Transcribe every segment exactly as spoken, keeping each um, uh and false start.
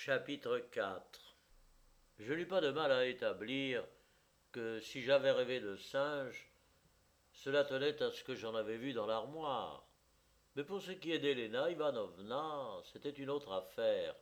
Chapitre quatre. Je n'eus pas de mal à établir que si j'avais rêvé de singe, cela tenait à ce que j'en avais vu dans l'armoire. Mais pour ce qui est d'Helena Ivanovna, c'était une autre affaire.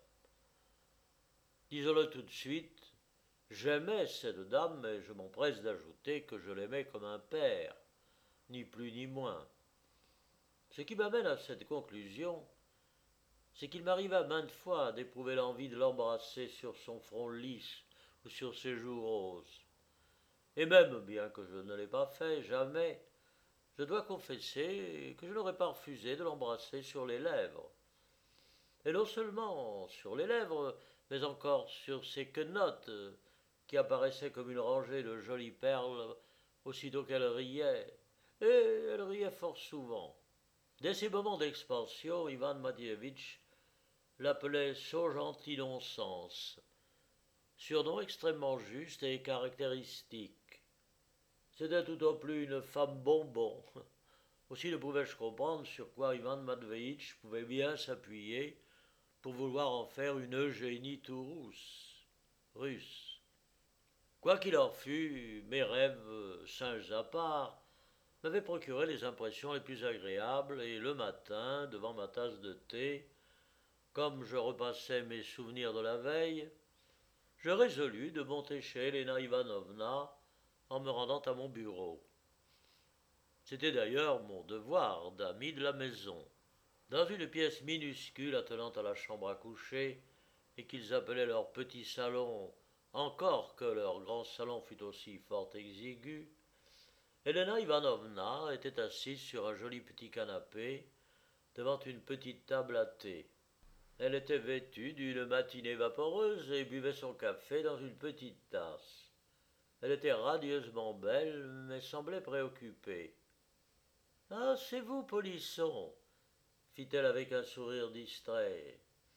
Disons-le tout de suite, j'aimais cette dame, mais je m'empresse d'ajouter que je l'aimais comme un père, ni plus ni moins. Ce qui m'amène à cette conclusion, c'est qu'il m'arriva maintes fois d'éprouver l'envie de l'embrasser sur son front lisse ou sur ses joues roses. Et même, bien que je ne l'ai pas fait, jamais, je dois confesser que je n'aurais pas refusé de l'embrasser sur les lèvres. Et non seulement sur les lèvres, mais encore sur ses quenottes, qui apparaissaient comme une rangée de jolies perles aussitôt qu'elle riait, et elle riait fort souvent. Dès ces moments d'expansion, Ivan Mathievitch l'appelait son gentil non-sens, surnom extrêmement juste et caractéristique. C'était tout au plus une femme bonbon. Aussi ne pouvais-je comprendre sur quoi Ivan Matveitch pouvait bien s'appuyer pour vouloir en faire une Eugénie tout rousse, russe. Quoi qu'il en fût, mes rêves, singes à part, m'avaient procuré les impressions les plus agréables, et le matin, devant ma tasse de thé, comme je repassais mes souvenirs de la veille, je résolus de monter chez Helena Ivanovna en me rendant à mon bureau. C'était d'ailleurs mon devoir d'ami de la maison. Dans une pièce minuscule attenant à la chambre à coucher, et qu'ils appelaient leur petit salon, encore que leur grand salon fût aussi fort exigu, Helena Ivanovna était assise sur un joli petit canapé, devant une petite table à thé. Elle était vêtue d'une matinée vaporeuse et buvait son café dans une petite tasse. Elle était radieusement belle, mais semblait préoccupée. « Ah, c'est vous, Polisson !» fit-elle avec un sourire distrait.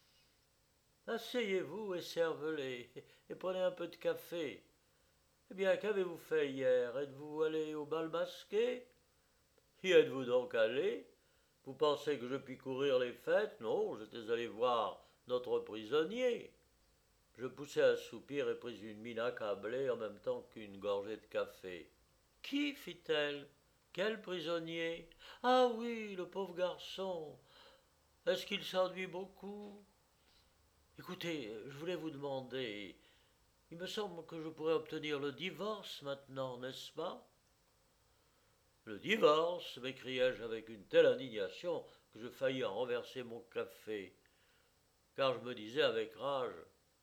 « Asseyez-vous et servez-les, et prenez un peu de café. Eh bien, qu'avez-vous fait hier? Êtes-vous allé au bal masqué? Y êtes-vous donc allé? Vous pensez que je puis courir les fêtes? Non, j'étais allé voir notre prisonnier. » Je poussai un soupir et pris une mine accablée en même temps qu'une gorgée de café. « Qui? Fit-elle. Quel prisonnier? Ah oui, le pauvre garçon. Est-ce qu'il s'ennuie beaucoup? Écoutez, je voulais vous demander, il me semble que je pourrais obtenir le divorce maintenant, n'est-ce pas? » Le divorce, m'écriai-je avec une telle indignation que je faillis en renverser mon café, car je me disais avec rage: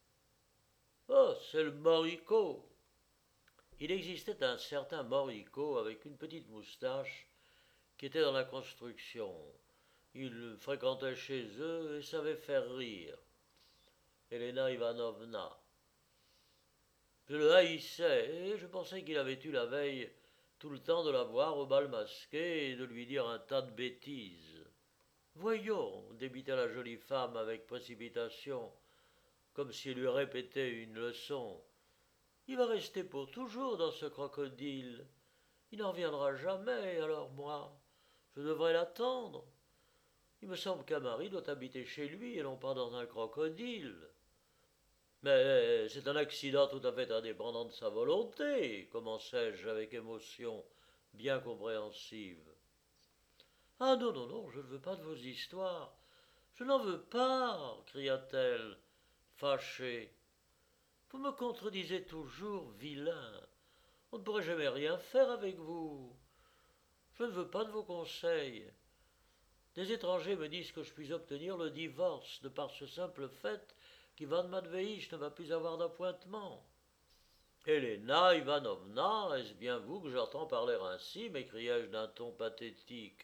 « Oh, c'est le moricaud !» Il existait un certain moricaud avec une petite moustache qui était dans la construction. Il fréquentait chez eux et savait faire rire Helena Ivanovna. Je le haïssais et je pensais qu'il avait eu la veille tout le temps de la voir au bal masqué et de lui dire un tas de bêtises. « Voyons, » débita la jolie femme avec précipitation, comme s'il lui répétait une leçon. « Il va rester pour toujours dans ce crocodile. Il n'en reviendra jamais, alors moi, je devrais l'attendre. Il me semble qu'un mari doit habiter chez lui et non pas dans un crocodile. Mais c'est un accident tout à fait indépendant de sa volonté, commençai-je avec émotion bien compréhensive. Ah non, non, non, je ne veux pas de vos histoires. Je n'en veux pas, cria-t-elle, fâchée. Vous me contredisez toujours, vilain. On ne pourrait jamais rien faire avec vous. Je ne veux pas de vos conseils. Des étrangers me disent que je puis obtenir le divorce de par ce simple fait qu'Ivan Matveitch ne va plus avoir d'appointement. »« Helena Ivanovna, est-ce bien vous que j'entends parler ainsi ?» m'écriai-je d'un ton pathétique.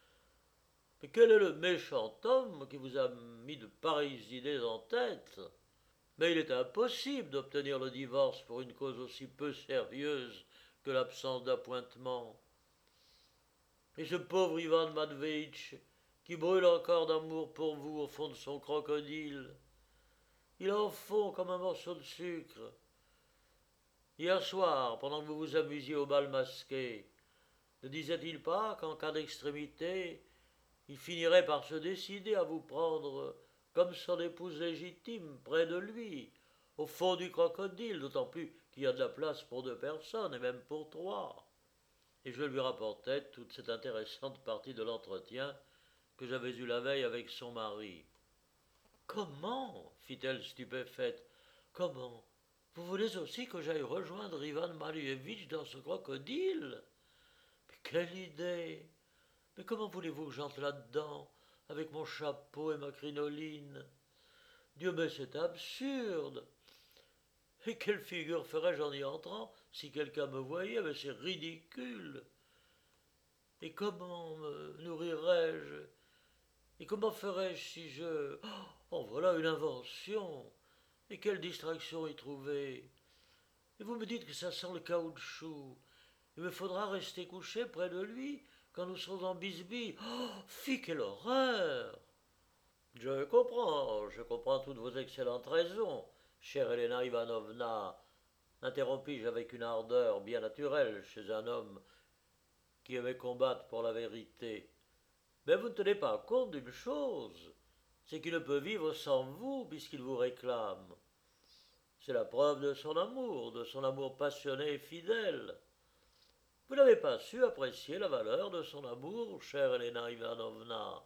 « Mais quel est le méchant homme qui vous a mis de pareilles idées en tête? Mais il est impossible d'obtenir le divorce pour une cause aussi peu sérieuse que l'absence d'appointement. Et ce pauvre Ivan Matveitch, qui brûle encore d'amour pour vous au fond de son crocodile, il en fond comme un morceau de sucre. Hier soir, pendant que vous vous amusiez au bal masqué, ne disait-il pas qu'en cas d'extrémité, il finirait par se décider à vous prendre comme son épouse légitime, près de lui, au fond du crocodile, d'autant plus qu'il y a de la place pour deux personnes, et même pour trois. Et je lui rapportai toute cette intéressante partie de l'entretien que j'avais eu la veille avec son mari. Comment fit-elle stupéfaite. Comment vous voulez aussi que j'aille rejoindre Ivan Malievitch dans ce crocodile? Mais quelle idée! Mais comment voulez-vous que j'entre là-dedans, avec mon chapeau et ma crinoline? Dieu, mais c'est absurde! Et quelle figure ferais-je en y entrant si quelqu'un me voyait? Mais c'est ridicule! Et comment me nourrirais-je? Et comment ferais-je si je... Oh, voilà une invention! Et quelle distraction y trouver? Et vous me dites que ça sent le caoutchouc. Il me faudra rester couché près de lui quand nous serons en bisbille. Oh, fi, quelle horreur! Je comprends, je comprends toutes vos excellentes raisons, chère Helena Ivanovna, interrompis-je avec une ardeur bien naturelle chez un homme qui aimait combattre pour la vérité. Mais vous ne tenez pas compte d'une chose, c'est qu'il ne peut vivre sans vous puisqu'il vous réclame. C'est la preuve de son amour, de son amour passionné et fidèle. Vous n'avez pas su apprécier la valeur de son amour, chère Helena Ivanovna.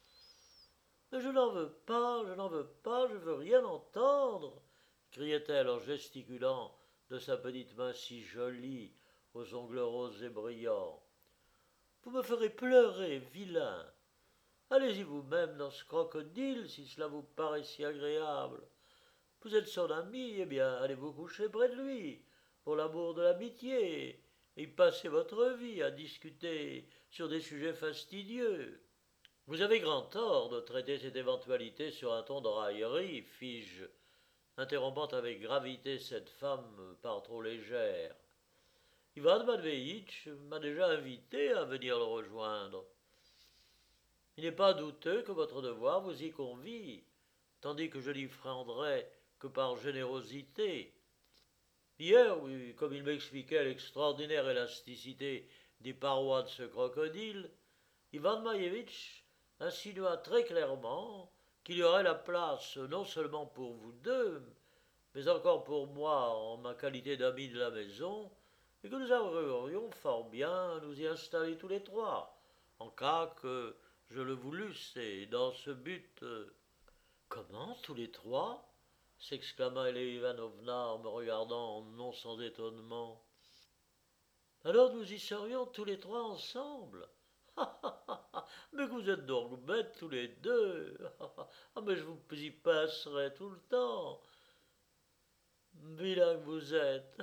Mais je n'en veux pas, je n'en veux pas, je veux rien entendre, criait-elle en gesticulant de sa petite main si jolie, aux ongles roses et brillants. Vous me ferez pleurer, vilain. Allez-y vous-même dans ce crocodile, si cela vous paraît si agréable. Vous êtes son ami, eh bien, allez vous coucher près de lui, pour l'amour de l'amitié, et passez votre vie à discuter sur des sujets fastidieux. Vous avez grand tort de traiter cette éventualité sur un ton de raillerie, fis-je, interrompant avec gravité cette femme par trop légère. Ivan Matveitch m'a déjà invité à venir le rejoindre. Il n'est pas douteux que votre devoir vous y convie, tandis que je l'y feindrai que par générosité. Hier, oui, comme il m'expliquait l'extraordinaire élasticité des parois de ce crocodile, Ivan Maïevitch insinua très clairement qu'il y aurait la place non seulement pour vous deux, mais encore pour moi en ma qualité d'ami de la maison, et que nous arriverions fort bien à nous y installer tous les trois, en cas que je le voulusse, et dans ce but. Euh, Comment, tous les trois? S'exclama Elena Ivanovna en me regardant non sans étonnement. Alors nous y serions tous les trois ensemble. Mais vous êtes donc bêtes tous les deux. Ah, mais je vous y passerai tout le temps. Vilain que vous êtes.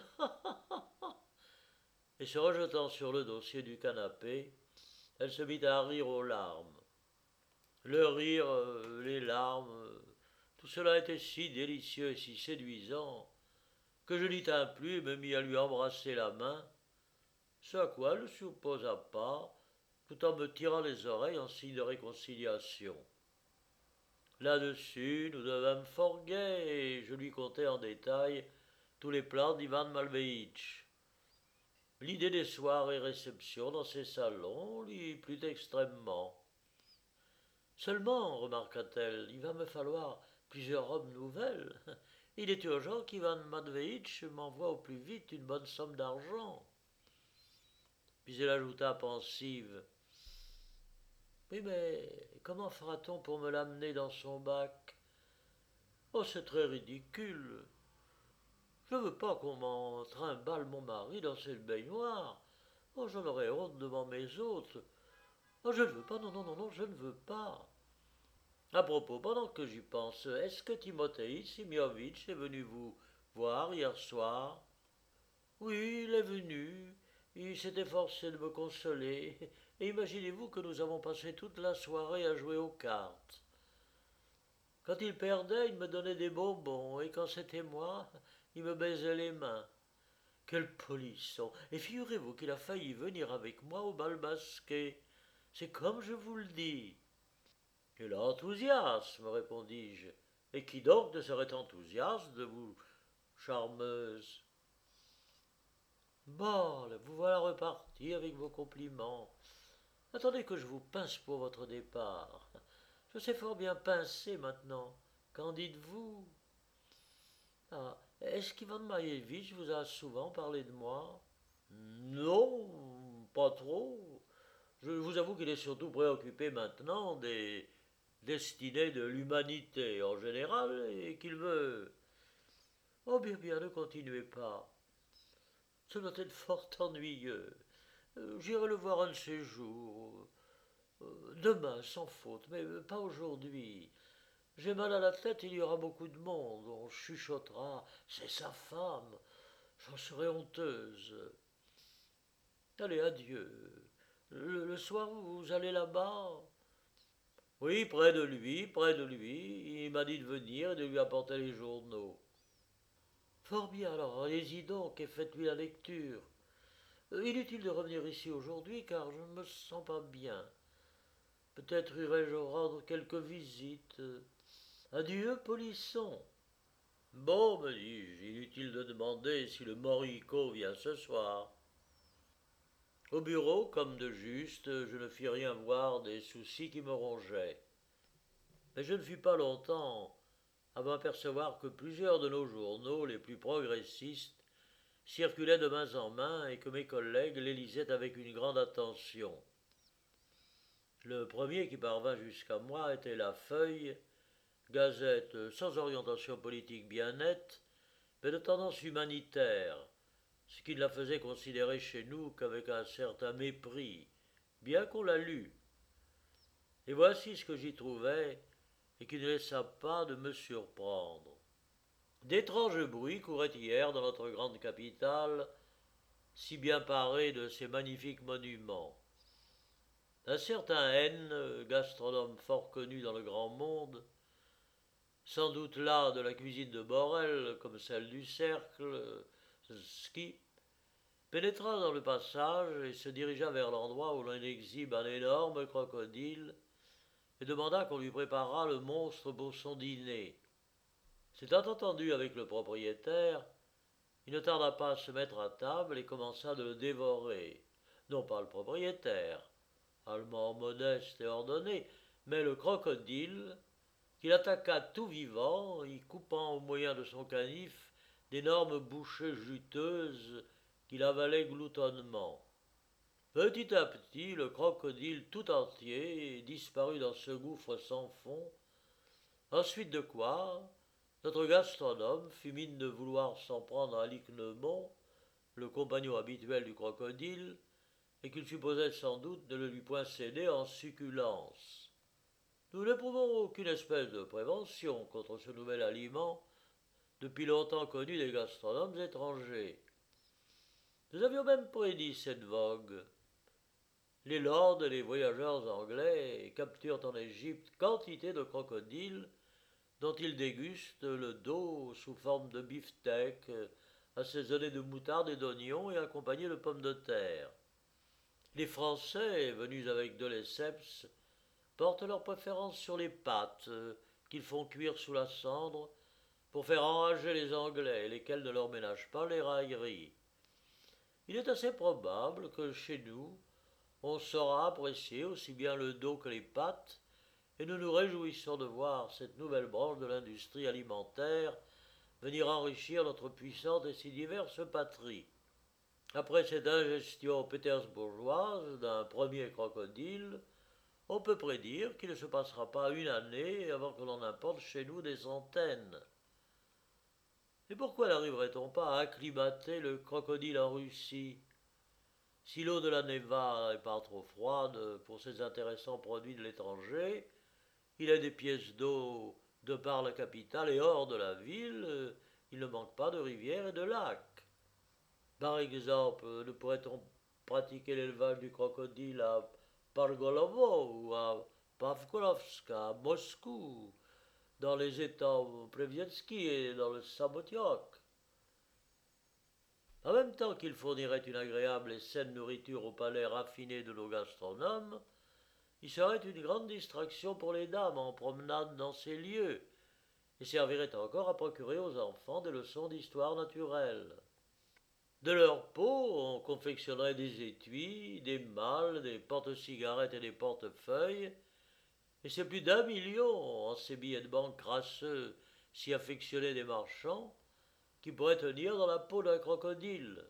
Et se rejetant sur le dossier du canapé, elle se mit à rire aux larmes. Le rire, euh, les larmes, euh, tout cela était si délicieux et si séduisant que je n'y tins plus et me mis à lui embrasser la main, ce à quoi elle ne s'opposa pas, tout en me tirant les oreilles en signe de réconciliation. Là-dessus, nous devînmes fort gais et je lui contai en détail tous les plans d'Ivan Malveitch. L'idée des soirées réceptions dans ses salons lui plut extrêmement. Seulement, remarqua-t-elle, il va me falloir plusieurs robes nouvelles. Il est urgent qu'Ivan Matveitch m'envoie au plus vite une bonne somme d'argent. Puis elle ajouta pensive. Oui, mais comment fera-t-on pour me l'amener dans son bac? Oh, c'est très ridicule. Je ne veux pas qu'on m'en trimballe mon mari dans cette baignoire. Oh, j'en aurais honte devant mes hôtes. Oh, je ne veux pas, non, non, non, non, je ne veux pas. À propos, pendant que j'y pense, est-ce que Timothée Simiovitch est venu vous voir hier soir? Oui, il est venu. Il s'est efforcé de me consoler. Et imaginez-vous que nous avons passé toute la soirée à jouer aux cartes. Quand il perdait, il me donnait des bonbons, et quand c'était moi, il me baisait les mains. Quel polisson! Et figurez-vous qu'il a failli venir avec moi au bal masqué. C'est comme je vous le dis. Quel enthousiasme, répondis-je. Et qui donc ne serait enthousiaste de vous, charmeuse? Bon, vous voilà reparti avec vos compliments. Attendez que je vous pince pour votre départ. Je sais fort bien pincer maintenant. Qu'en dites-vous? Ah, est-ce qu'Ivan Maïevitch vous a souvent parlé de moi? Non, pas trop. Je vous avoue qu'il est surtout préoccupé maintenant des destinées de l'humanité en général et qu'il veut... Oh bien bien, ne continuez pas. Ce doit être fort ennuyeux. Euh, J'irai le voir un de ces jours. Euh, demain, sans faute, mais pas aujourd'hui. J'ai mal à la tête, il y aura beaucoup de monde. On chuchotera. C'est sa femme. J'en serai honteuse. Allez, adieu. Le, le soir, vous allez là-bas? Oui, près de lui, près de lui. Il m'a dit de venir et de lui apporter les journaux. Fort bien, alors, allez-y donc et faites-lui la lecture. Euh, Inutile de revenir ici aujourd'hui car je ne me sens pas bien. Peut-être irai-je rendre quelques visites. Adieu, Polisson. Bon, me dis-je, inutile de demander si le Moricaud vient ce soir. Au bureau, comme de juste, je ne fis rien voir des soucis qui me rongeaient. Mais je ne fus pas longtemps à m'apercevoir que plusieurs de nos journaux les plus progressistes circulaient de main en main et que mes collègues les lisaient avec une grande attention. Le premier qui parvint jusqu'à moi était La Feuille, gazette sans orientation politique bien nette, mais de tendance humanitaire, ce qui ne la faisait considérer chez nous qu'avec un certain mépris, bien qu'on la lût. Et voici ce que j'y trouvais, et qui ne laissa pas de me surprendre. D'étranges bruits couraient hier dans notre grande capitale, si bien parée de ses magnifiques monuments. Un certain N, gastronome fort connu dans le grand monde, sans doute là de la cuisine de Borel comme celle du Cercle, ski, pénétra dans le passage et se dirigea vers l'endroit où l'on exhibe un énorme crocodile et demanda qu'on lui préparât le monstre pour son dîner. S'étant entendu avec le propriétaire, il ne tarda pas à se mettre à table et commença de le dévorer. Non pas le propriétaire, allemand modeste et ordonné, mais le crocodile, qu'il attaqua tout vivant, y coupant au moyen de son canif d'énormes bouchées juteuses qu'il avalait gloutonnement. Petit à petit, le crocodile tout entier disparut dans ce gouffre sans fond, ensuite de quoi notre gastronome fit mine de vouloir s'en prendre à Liquenemont, le compagnon habituel du crocodile, et qu'il supposait sans doute ne le lui point céder en succulence. Nous n'éprouvons aucune espèce de prévention contre ce nouvel aliment, depuis longtemps connu des gastronomes étrangers. Nous avions même prédit cette vogue. Les lords et les voyageurs anglais capturent en Égypte quantité de crocodiles dont ils dégustent le dos sous forme de beefsteak, assaisonné de moutarde et d'oignons et accompagné de pommes de terre. Les Français, venus avec de lesseps, portent leur préférence sur les pâtes, qu'ils font cuire sous la cendre, pour faire enrager les Anglais, lesquels ne leur ménagent pas les railleries. Il est assez probable que chez nous, on saura apprécier aussi bien le dos que les pâtes, et nous nous réjouissons de voir cette nouvelle branche de l'industrie alimentaire venir enrichir notre puissante et si diverse patrie. Après cette ingestion pétersbourgeoise d'un premier crocodile, on peut prédire qu'il ne se passera pas une année avant que l'on importe chez nous des centaines. Et pourquoi n'arriverait-on pas à acclimater le crocodile en Russie? Si l'eau de la Neva n'est pas trop froide pour ces intéressants produits de l'étranger, il y a des pièces d'eau de par la capitale et hors de la ville, il ne manque pas de rivières et de lacs. Par exemple, ne pourrait-on pratiquer l'élevage du crocodile à Pargolovo ou à Pavkolovsk, à Moscou, dans les États Previensky et dans le Samotiok? En même temps qu'il fournirait une agréable et saine nourriture au palais raffiné de nos gastronomes, il serait une grande distraction pour les dames en promenade dans ces lieux, et servirait encore à procurer aux enfants des leçons d'histoire naturelle. De leur peau, on confectionnerait des étuis, des malles, des porte-cigarettes et des portefeuilles, Et c'est plus d'un million en ces billets de banque crasseux, si affectionnés des marchands, qui pourraient tenir dans la peau d'un crocodile.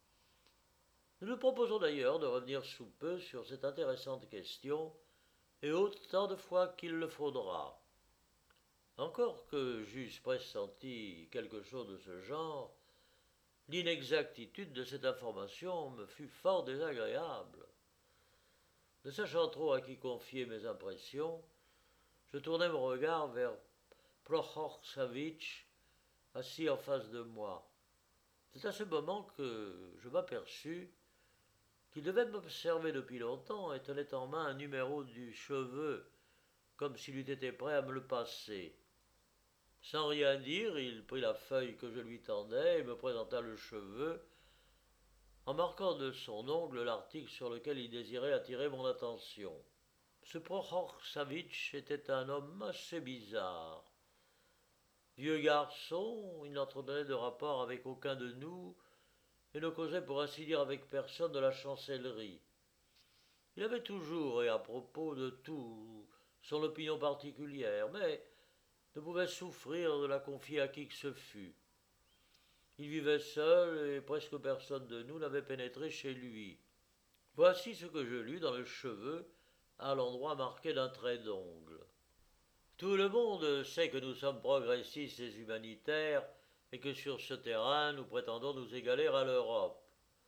Nous nous proposons d'ailleurs de revenir sous peu sur cette intéressante question, et autant de fois qu'il le faudra. Encore que j'eusse pressenti quelque chose de ce genre, l'inexactitude de cette information me fut fort désagréable. Ne sachant trop à qui confier mes impressions, je tournai mon regard vers Prokhor Savitch, assis en face de moi. C'est à ce moment que je m'aperçus qu'il devait m'observer depuis longtemps et tenait en main un numéro du Cheveu, comme s'il eût été prêt à me le passer. Sans rien dire, il prit la feuille que je lui tendais et me présenta le Cheveu, en marquant de son ongle l'article sur lequel il désirait attirer mon attention. Ce Prokhor Savitch était un homme assez bizarre. Vieux garçon, il n'entretenait de rapport avec aucun de nous et ne causait pour ainsi dire avec personne de la chancellerie. Il avait toujours et à propos de tout son opinion particulière, mais ne pouvait souffrir de la confier à qui que ce fût. Il vivait seul et presque personne de nous n'avait pénétré chez lui. Voici ce que je lus dans le Cheveu à l'endroit marqué d'un trait d'ongle. Tout le monde sait que nous sommes progressistes et humanitaires et que sur ce terrain nous prétendons nous égaler à l'Europe.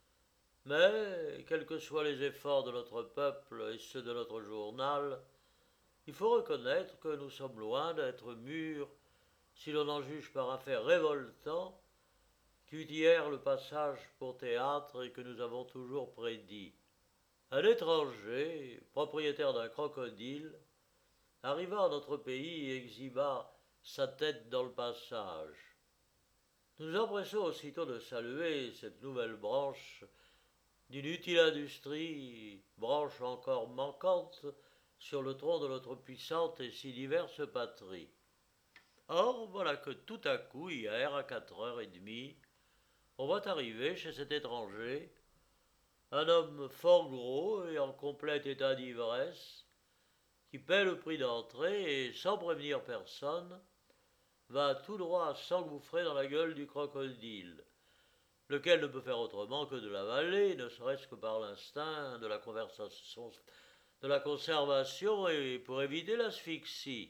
Mais, quels que soient les efforts de notre peuple et ceux de notre journal, il faut reconnaître que nous sommes loin d'être mûrs si l'on en juge par un fait révoltant qui eut hier le passage pour théâtre et que nous avons toujours prédit. Un étranger, propriétaire d'un crocodile, arriva à notre pays et exhiba sa tête dans le passage. Nous nous empressons aussitôt de saluer cette nouvelle branche d'une utile industrie, branche encore manquante sur le tronc de notre puissante et si diverse patrie. Or, voilà que tout à coup, hier, à quatre heures et demie, on voit arriver chez cet étranger un homme fort gros et en complet état d'ivresse, qui paie le prix d'entrée et, sans prévenir personne, va tout droit s'engouffrer dans la gueule du crocodile, lequel ne peut faire autrement que de l'avaler, ne serait-ce que par l'instinct de la conversation, de la conservation et pour éviter l'asphyxie.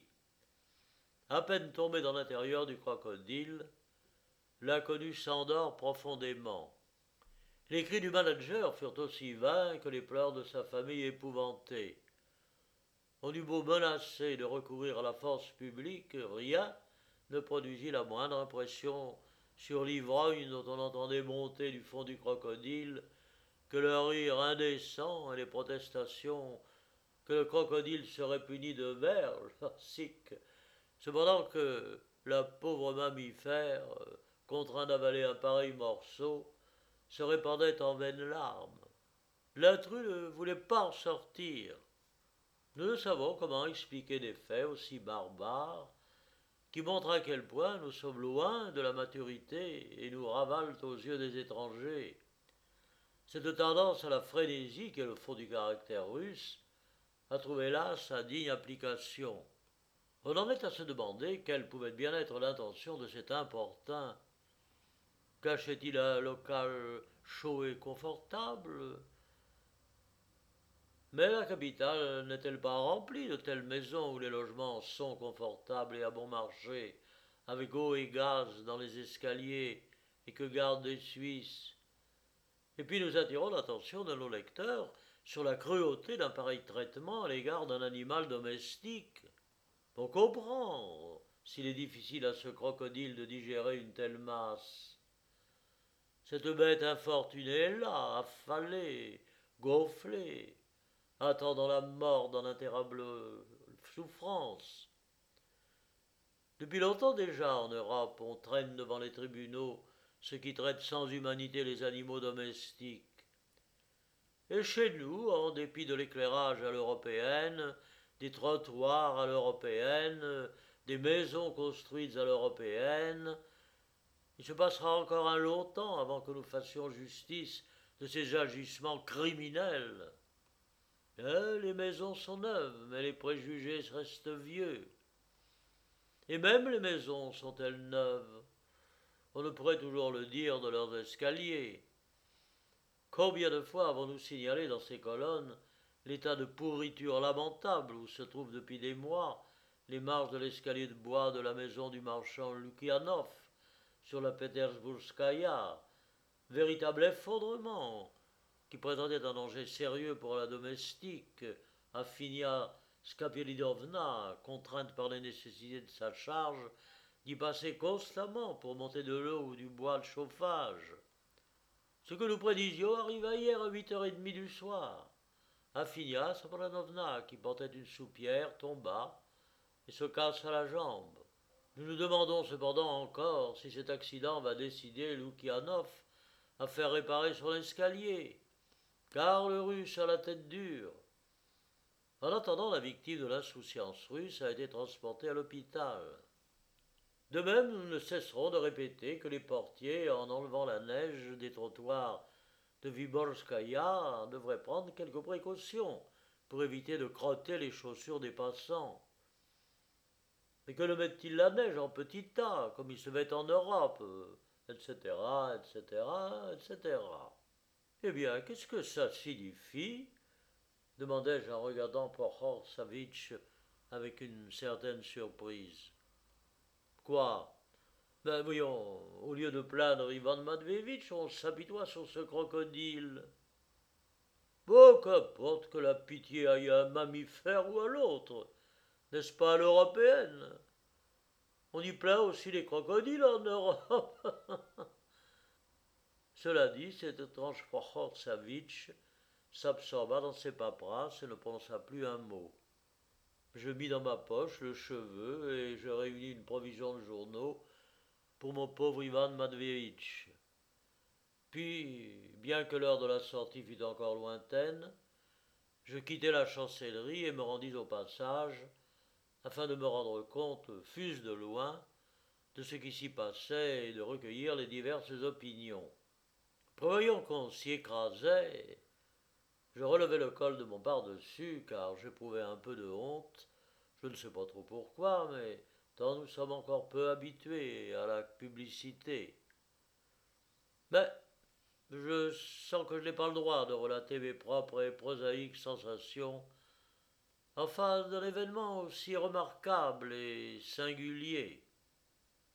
À peine tombé dans l'intérieur du crocodile, l'inconnu s'endort profondément. Les cris du manager furent aussi vains que les pleurs de sa famille épouvantée. On eut beau menacer de recourir à la force publique, rien ne produisit la moindre impression sur l'ivrogne dont on entendait monter du fond du crocodile que le rire indécent et les protestations que le crocodile serait puni de verge, sic, cependant que la pauvre mammifère, contraint d'avaler un pareil morceau, se répandait en vaines larmes. L'intrus ne voulait pas en sortir. Nous ne savons comment expliquer des faits aussi barbares qui montrent à quel point nous sommes loin de la maturité et nous ravalent aux yeux des étrangers. Cette tendance à la frénésie qui est le fond du caractère russe a trouvé là sa digne application. On en est à se demander quelle pouvait bien être l'intention de cet importun. Cachait-il un local chaud et confortable ? Mais la capitale n'est-elle pas remplie de telles maisons où les logements sont confortables et à bon marché, avec eau et gaz dans les escaliers et que gardent des Suisses ? Et puis nous attirons l'attention de nos lecteurs sur la cruauté d'un pareil traitement à l'égard d'un animal domestique. On comprend s'il est difficile à ce crocodile de digérer une telle masse. Cette bête infortunée est là, affalée, gonflée, attendant la mort dans d'interminables souffrances. Depuis longtemps déjà en Europe, on traîne devant les tribunaux ceux qui traitent sans humanité les animaux domestiques. Et chez nous, en dépit de l'éclairage à l'européenne, des trottoirs à l'européenne, des maisons construites à l'européenne, il se passera encore un long temps avant que nous fassions justice de ces agissements criminels. Hein, les maisons sont neuves, mais les préjugés restent vieux. Et même les maisons sont-elles neuves? On ne pourrait toujours le dire de leurs escaliers. Combien de fois avons-nous signalé dans ces colonnes l'état de pourriture lamentable où se trouvent depuis des mois les marches de l'escalier de bois de la maison du marchand Lukianov sur la Petersburgskaya, véritable effondrement qui présentait un danger sérieux pour la domestique, Afinia Skapielidovna, contrainte par les nécessités de sa charge d'y passer constamment pour monter de l'eau ou du bois de chauffage. Ce que nous prédisions arriva hier à huit heures trente du soir. Afinia Sopranovna, qui portait une soupière, tomba et se cassa la jambe. Nous nous demandons cependant encore si cet accident va décider Lukianov à faire réparer son escalier, car le russe a la tête dure. En attendant, la victime de l'insouciance russe a été transportée à l'hôpital. De même, nous ne cesserons de répéter que les portiers, en enlevant la neige des trottoirs de Vyborskaya, devraient prendre quelques précautions pour éviter de crotter les chaussures des passants. Mais que ne mettent-ils la neige en petits tas, comme ils se mettent en Europe, et cetera, et cetera, et cetera. Eh bien, qu'est-ce que ça signifie? Demandai-je en regardant Prokhor Savitch avec une certaine surprise. Quoi? Ben voyons, au lieu de plaindre Ivan Matveevitch, on s'apitoie sur ce crocodile. Bon, qu'importe que la pitié aille à un mammifère ou à l'autre, n'est-ce pas à l'européenne? On y plaint aussi les crocodiles en Europe. Cela dit, cet étrange Prokhor Savitch s'absorba dans ses paperasses et ne prononça plus un mot. Je mis dans ma poche le cheveu et je réunis une provision de journaux pour mon pauvre Ivan Matveevitch. Puis, bien que l'heure de la sortie fût encore lointaine, je quittai la chancellerie et me rendis au passage, afin de me rendre compte, fût-ce de loin, de ce qui s'y passait et de recueillir les diverses opinions. Prévoyant qu'on s'y écrasait, je relevai le col de mon pardessus, car j'éprouvais un peu de honte, je ne sais pas trop pourquoi, mais tant nous sommes encore peu habitués à la publicité. Mais je sens que je n'ai pas le droit de relater mes propres et prosaïques sensations en face d'un événement aussi remarquable et singulier.